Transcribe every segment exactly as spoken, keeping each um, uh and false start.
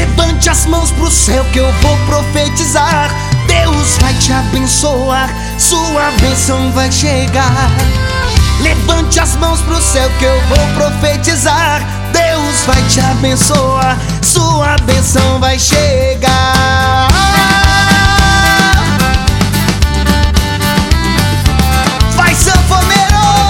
Levante as mãos pro céu que eu vou profetizar. Deus vai te abençoar, sua bênção vai chegar. Levante as mãos pro céu que eu vou profetizar. Deus vai te abençoar, sua bênção vai chegar. Vai, sanfoneiro!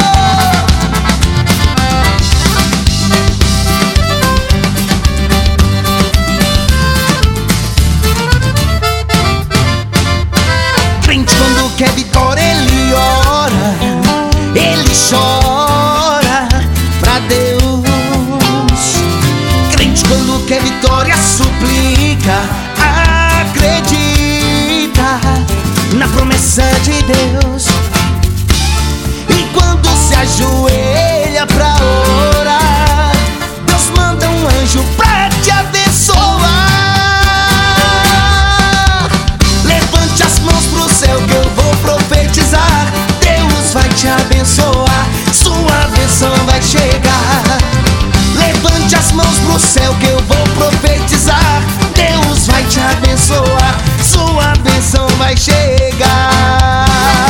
Crente quando quer vitória ele ora, ele chora pra Deus. Crente quando quer vitória suplica, acredita na promessa de Deus. E quando se ajoelha pra orar, Deus manda um anjo pra te abençoar. Levante as mãos pro céu que eu vou profetizar. Deus vai te abençoar, sua bênção vai chegar. Levante as mãos pro céu que eu vou profetizar. Deus vai te abençoar, sua bênção vai chegar.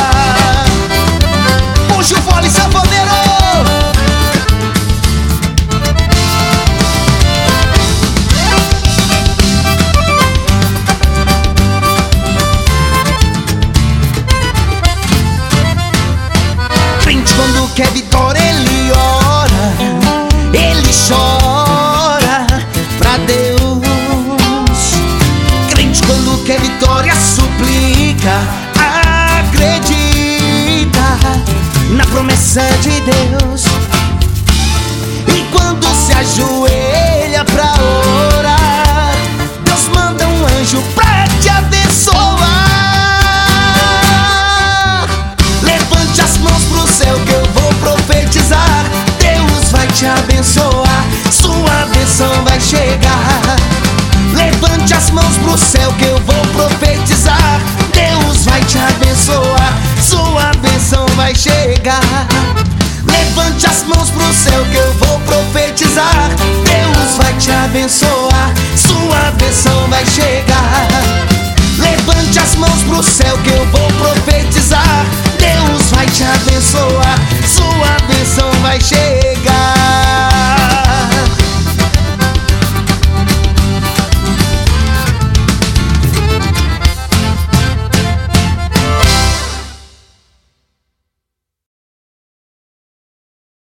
Puxa o fole, sanfoneiro! Quando quer vitória ele ora, ele chora pra Deus. Crente quando quer vitória suplica, acredita na promessa de Deus.